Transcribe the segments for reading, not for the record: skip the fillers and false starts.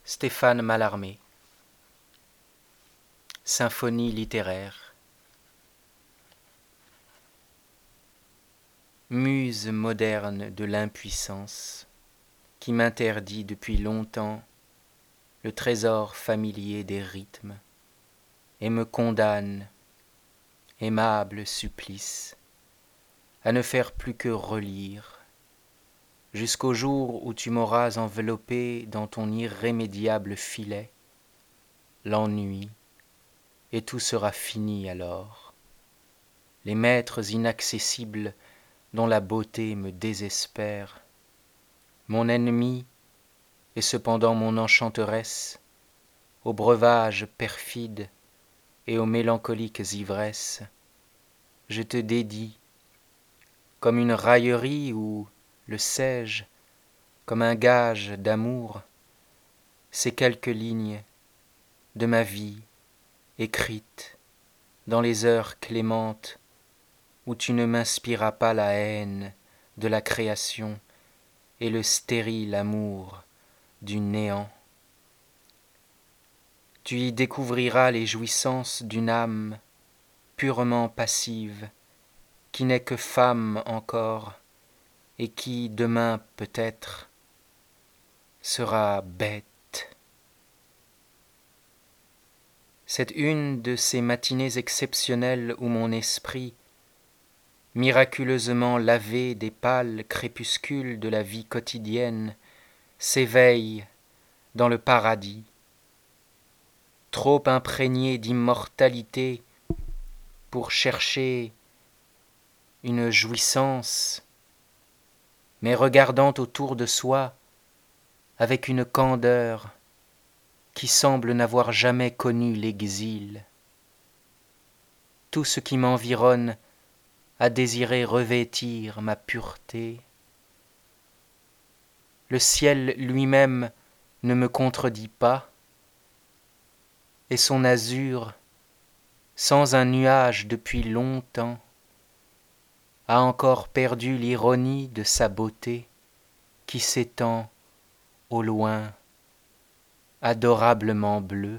Stéphane Mallarmé. Symphonie littéraire. Muse moderne de l'impuissance qui m'interdit depuis longtemps le trésor familier des rythmes et me condamne, aimable supplice, à ne faire plus que relire jusqu'au jour où tu m'auras enveloppé dans ton irrémédiable filet, l'ennui, et tout sera fini alors. Les maîtres inaccessibles dont la beauté me désespère, mon ennemi et cependant mon enchanteresse, aux breuvages perfides et aux mélancoliques ivresses, je te dédie, comme une raillerie ou, le sais-je, comme un gage d'amour, ces quelques lignes de ma vie écrites dans les heures clémentes où tu ne m'inspiras pas la haine de la création et le stérile amour du néant. Tu y découvriras les jouissances d'une âme purement passive, qui n'est que femme encore, et qui, demain peut-être, sera bête. C'est une de ces matinées exceptionnelles où mon esprit, miraculeusement lavé des pâles crépuscules de la vie quotidienne, s'éveille dans le paradis, trop imprégné d'immortalité pour chercher une jouissance, mais regardant autour de soi avec une candeur qui semble n'avoir jamais connu l'exil. Tout ce qui m'environne a désiré revêtir ma pureté. Le ciel lui-même ne me contredit pas, et son azur, sans un nuage depuis longtemps, a encore perdu l'ironie de sa beauté qui s'étend au loin, adorablement bleue.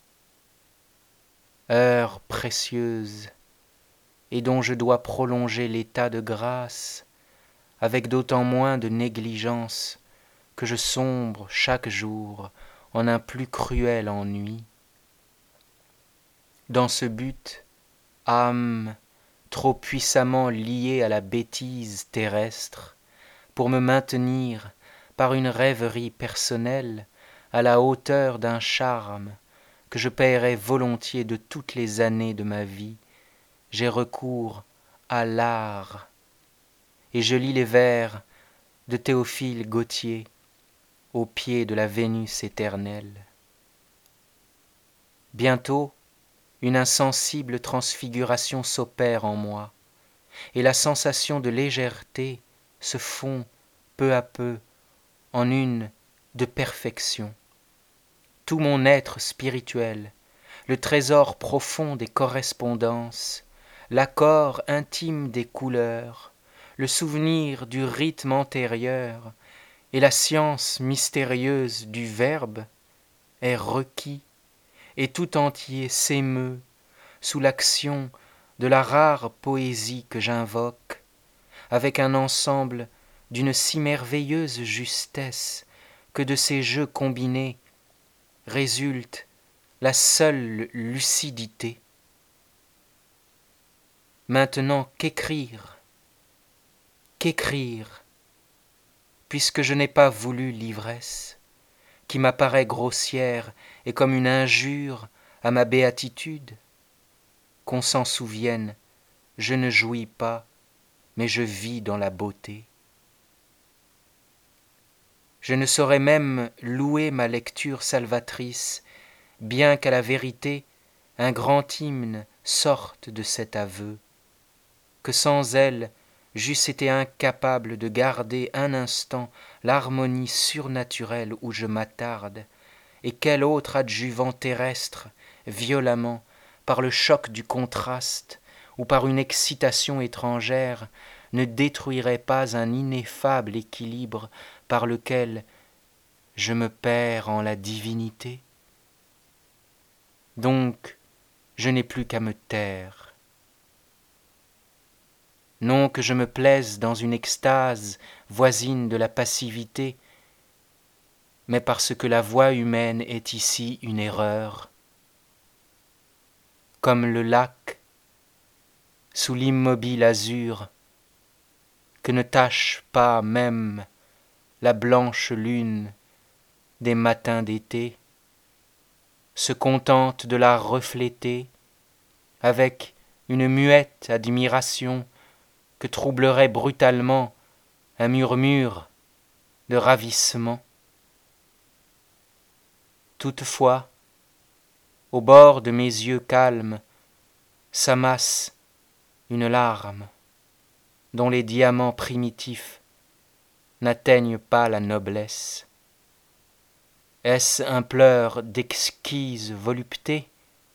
Heure précieuse, et dont je dois prolonger l'état de grâce avec d'autant moins de négligence que je sombre chaque jour en un plus cruel ennui. Dans ce but, âme trop puissamment liée à la bêtise terrestre, pour me maintenir par une rêverie personnelle à la hauteur d'un charme que je paierais volontiers de toutes les années de ma vie, j'ai recours à l'art, et je lis les vers de Théophile Gautier au pied de la Vénus éternelle. Bientôt, une insensible transfiguration s'opère en moi, et la sensation de légèreté se fond peu à peu en une de perfection. Tout mon être spirituel, le trésor profond des correspondances, l'accord intime des couleurs, le souvenir du rythme antérieur et la science mystérieuse du verbe est requis et tout entier s'émeut sous l'action de la rare poésie que j'invoque, avec un ensemble d'une si merveilleuse justesse que de ces jeux combinés résulte la seule lucidité. Maintenant qu'écrire, puisque je n'ai pas voulu l'ivresse, qui m'apparaît grossière et comme une injure à ma béatitude? Qu'on s'en souvienne, je ne jouis pas, mais je vis dans la beauté. Je ne saurais même louer ma lecture salvatrice, bien qu'à la vérité un grand hymne sorte de cet aveu, que sans elle j'eusse été incapable de garder un instant l'harmonie surnaturelle où je m'attarde, et quel autre adjuvant terrestre, violemment, par le choc du contraste, ou par une excitation étrangère, ne détruirait pas un ineffable équilibre par lequel je me perds en la divinité. Donc, je n'ai plus qu'à me taire. Non que je me plaise dans une extase voisine de la passivité, mais parce que la voix humaine est ici une erreur. Comme le lac, sous l'immobile azur, que ne tache pas même la blanche lune des matins d'été, se contente de la refléter avec une muette admiration que troublerait brutalement un murmure de ravissement. Toutefois, au bord de mes yeux calmes s'amasse une larme dont les diamants primitifs n'atteignent pas la noblesse. Est-ce un pleur d'exquise volupté?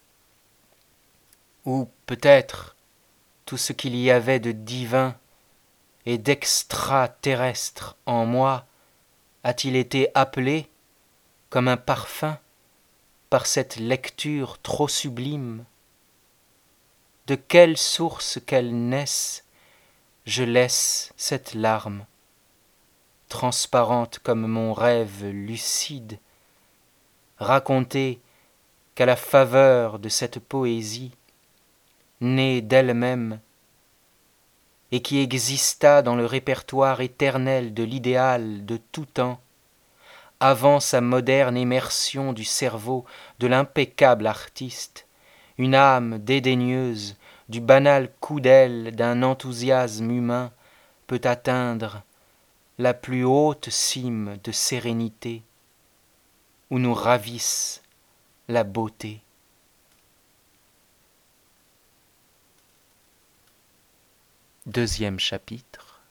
Ou peut-être tout ce qu'il y avait de divin et d'extraterrestre en moi a-t-il été appelé comme un parfum par cette lecture trop sublime? De quelle source qu'elle naisse, je laisse cette larme, transparente comme mon rêve lucide, raconter qu'à la faveur de cette poésie, née d'elle-même, et qui exista dans le répertoire éternel de l'idéal de tout temps, avant sa moderne immersion du cerveau de l'impeccable artiste, une âme dédaigneuse du banal coup d'aile d'un enthousiasme humain peut atteindre la plus haute cime de sérénité, où nous ravisse la beauté. Deuxième chapitre.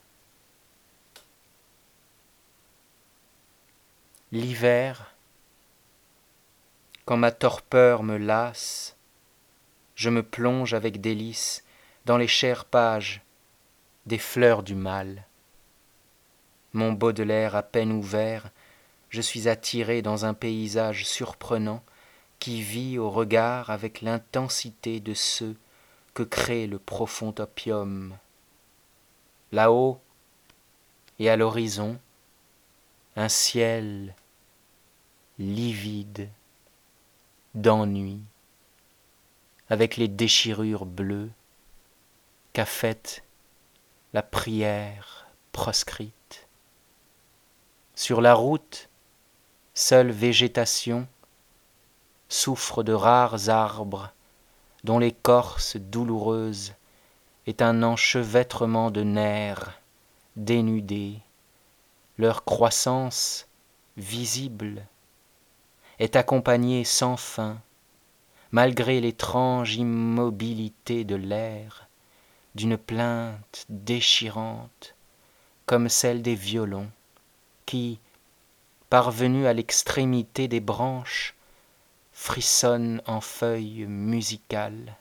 L'hiver, quand ma torpeur me lasse, je me plonge avec délice dans les chères pages des fleurs du mal. Mon Baudelaire à peine ouvert, je suis attiré dans un paysage surprenant qui vit au regard avec l'intensité de ceux que crée le profond opium. Là-haut et à l'horizon, un ciel livide d'ennui, avec les déchirures bleues qu'a faites la prière proscrite. Sur la route, seule végétation souffre de rares arbres dont l'écorce douloureuse est un enchevêtrement de nerfs dénudés. Leur croissance visible est accompagnée sans fin, malgré l'étrange immobilité de l'air, d'une plainte déchirante comme celle des violons qui, parvenus à l'extrémité des branches, frissonnent en feuilles musicales.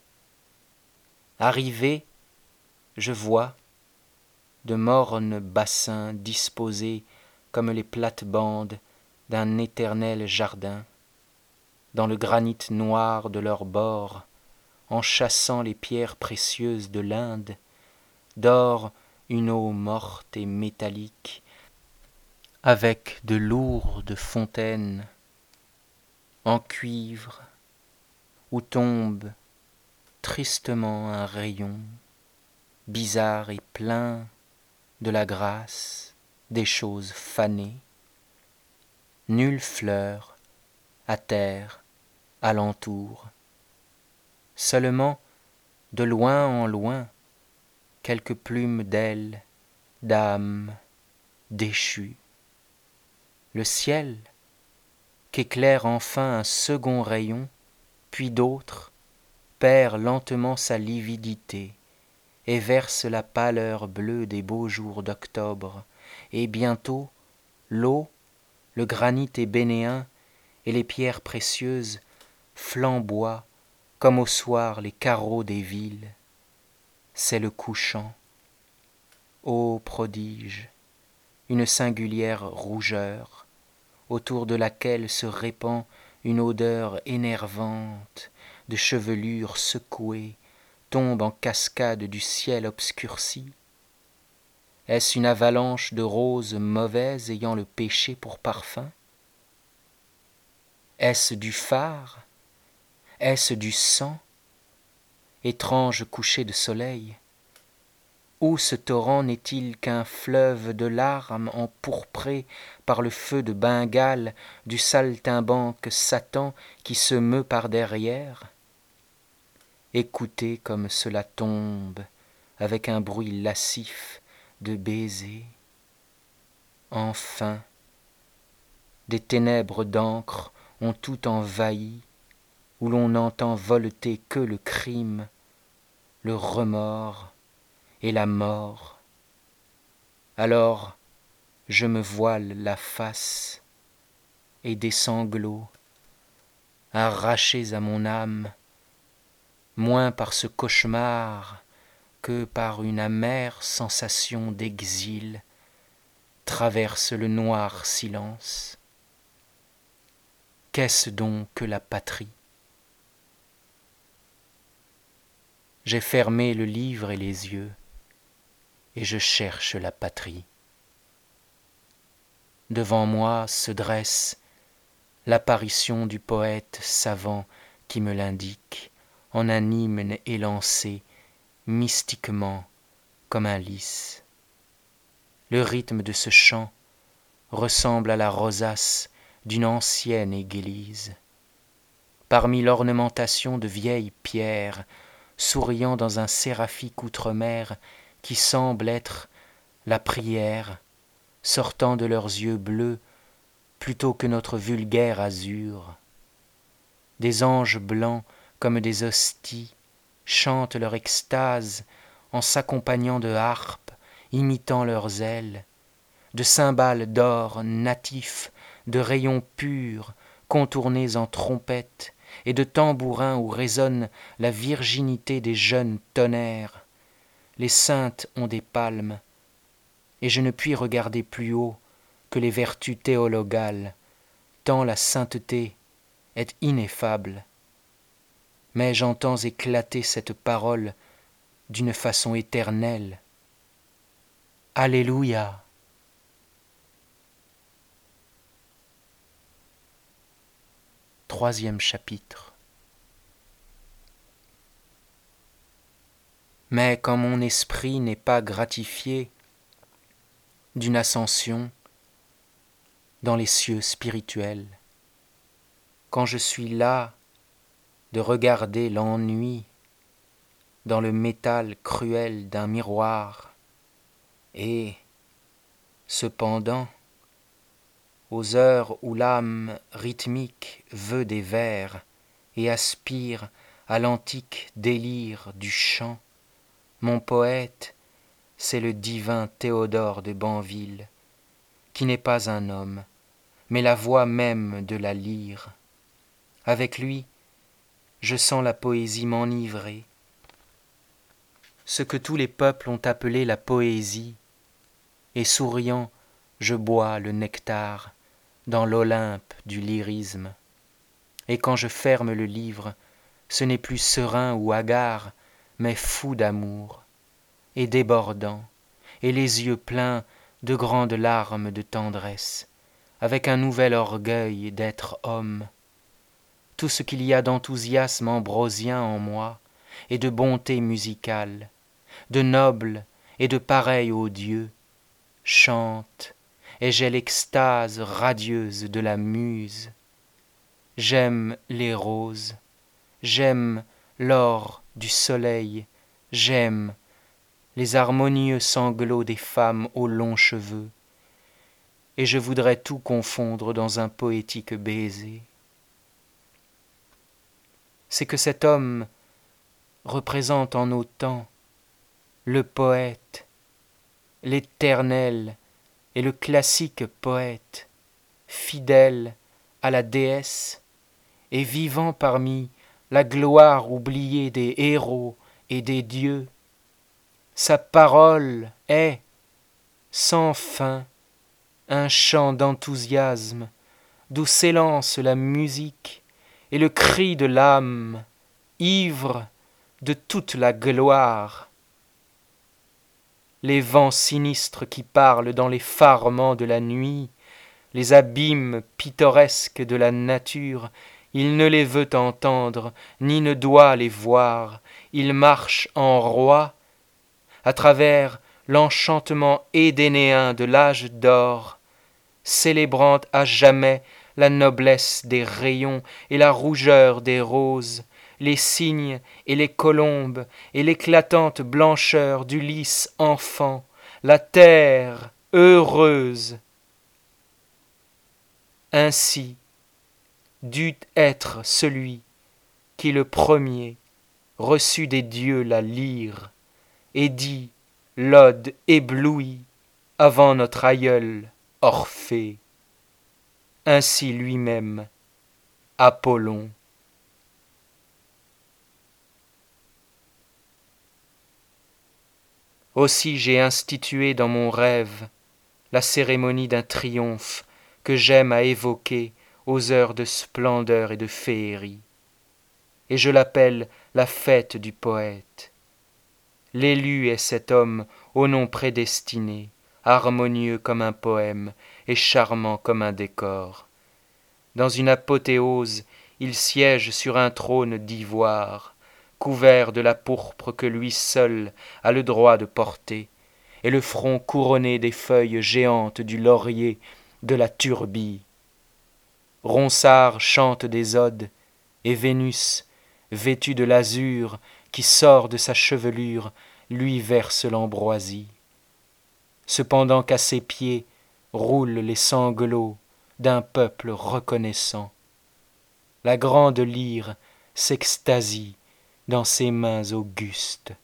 Arrivé, je vois de mornes bassins disposés comme les plates-bandes d'un éternel jardin, dans le granit noir de leurs bords, en chassant les pierres précieuses de l'Inde, dort une eau morte et métallique, avec de lourdes fontaines en cuivre, où tombe tristement un rayon, bizarre et plein de la grâce des choses fanées. Nulle fleur à terre alentour, seulement de loin en loin quelques plumes d'ailes d'âmes déchues. Le ciel qu'éclaire enfin un second rayon, puis d'autres, perd lentement sa lividité et verse la pâleur bleue des beaux jours d'octobre, et bientôt l'eau, le granit ébénéen et les pierres précieuses flamboient comme au soir les carreaux des villes. C'est le couchant. Ô prodige, une singulière rougeur autour de laquelle se répand une odeur énervante de chevelure secouée, tombe en cascade du ciel obscurci? Est-ce une avalanche de roses mauvaises ayant le péché pour parfum? Est-ce du fard? Est-ce du sang? Étrange coucher de soleil, où ce torrent n'est-il qu'un fleuve de larmes empourpré par le feu de Bengale du saltimbanque Satan qui se meut par derrière? Écoutez comme cela tombe avec un bruit lascif de baisers. Enfin, des ténèbres d'encre ont tout envahi, où l'on n'entend voleter que le crime, le remords et la mort. Alors je me voile la face et des sanglots, arrachés à mon âme, moins par ce cauchemar que par une amère sensation d'exil, traverse le noir silence. Qu'est-ce donc que la patrie? J'ai fermé le livre et les yeux, et je cherche la patrie. Devant moi se dresse l'apparition du poète savant qui me l'indique en un hymne élancé mystiquement comme un lys. Le rythme de ce chant ressemble à la rosace d'une ancienne église. Parmi l'ornementation de vieilles pierres, souriant dans un séraphique outremer qui semble être la prière, sortant de leurs yeux bleus plutôt que notre vulgaire azur. Des anges blancs comme des hosties chantent leur extase en s'accompagnant de harpes imitant leurs ailes, de cymbales d'or natifs, de rayons purs contournés en trompettes et de tambourins où résonne la virginité des jeunes tonnerres. Les saintes ont des palmes, et je ne puis regarder plus haut que les vertus théologales, tant la sainteté est ineffable. Mais j'entends éclater cette parole d'une façon éternelle. Alléluia! Troisième chapitre. Mais quand mon esprit n'est pas gratifié d'une ascension dans les cieux spirituels, quand je suis là de regarder l'ennui dans le métal cruel d'un miroir, et, cependant, aux heures où l'âme rythmique veut des vers et aspire à l'antique délire du chant, mon poète, c'est le divin Théodore de Banville, qui n'est pas un homme, mais la voix même de la lyre. Avec lui, je sens la poésie m'enivrer, ce que tous les peuples ont appelé la poésie, et souriant, je bois le nectar dans l'Olympe du lyrisme. Et quand je ferme le livre, ce n'est plus serein ou hagard, mais fou d'amour, et débordant, et les yeux pleins de grandes larmes de tendresse, avec un nouvel orgueil d'être homme. Tout ce qu'il y a d'enthousiasme ambrosien en moi, et de bonté musicale, de noble et de pareil aux dieux, chante, et j'ai l'extase radieuse de la muse. J'aime les roses, j'aime l'or du soleil, j'aime les harmonieux sanglots des femmes aux longs cheveux, et je voudrais tout confondre dans un poétique baiser. C'est que cet homme représente en autant le poète, l'éternel et le classique poète, fidèle à la déesse et vivant parmi la gloire oubliée des héros et des dieux. Sa parole est, sans fin, un chant d'enthousiasme d'où s'élance la musique et le cri de l'âme, ivre de toute la gloire. Les vents sinistres qui parlent dans l'effarement de la nuit, les abîmes pittoresques de la nature, il ne les veut entendre, ni ne doit les voir, il marche en roi, à travers l'enchantement édénéen de l'âge d'or, célébrant à jamais la noblesse des rayons et la rougeur des roses, les cygnes et les colombes et l'éclatante blancheur du lys enfant, la terre heureuse. Ainsi dut être celui qui le premier reçut des dieux la lyre et dit l'ode éblouie avant notre aïeul Orphée. Ainsi lui-même, Apollon. Aussi j'ai institué dans mon rêve la cérémonie d'un triomphe que j'aime à évoquer aux heures de splendeur et de féerie. Et je l'appelle la fête du poète. L'élu est cet homme au nom prédestiné, harmonieux comme un poème et charmant comme un décor. Dans une apothéose, il siège sur un trône d'ivoire, couvert de la pourpre que lui seul a le droit de porter, et le front couronné des feuilles géantes du laurier de la turbie. Ronsard chante des odes, et Vénus, vêtue de l'azur qui sort de sa chevelure, lui verse l'ambroisie. Cependant qu'à ses pieds roulent les sanglots d'un peuple reconnaissant. La grande lyre s'extasie dans ses mains augustes.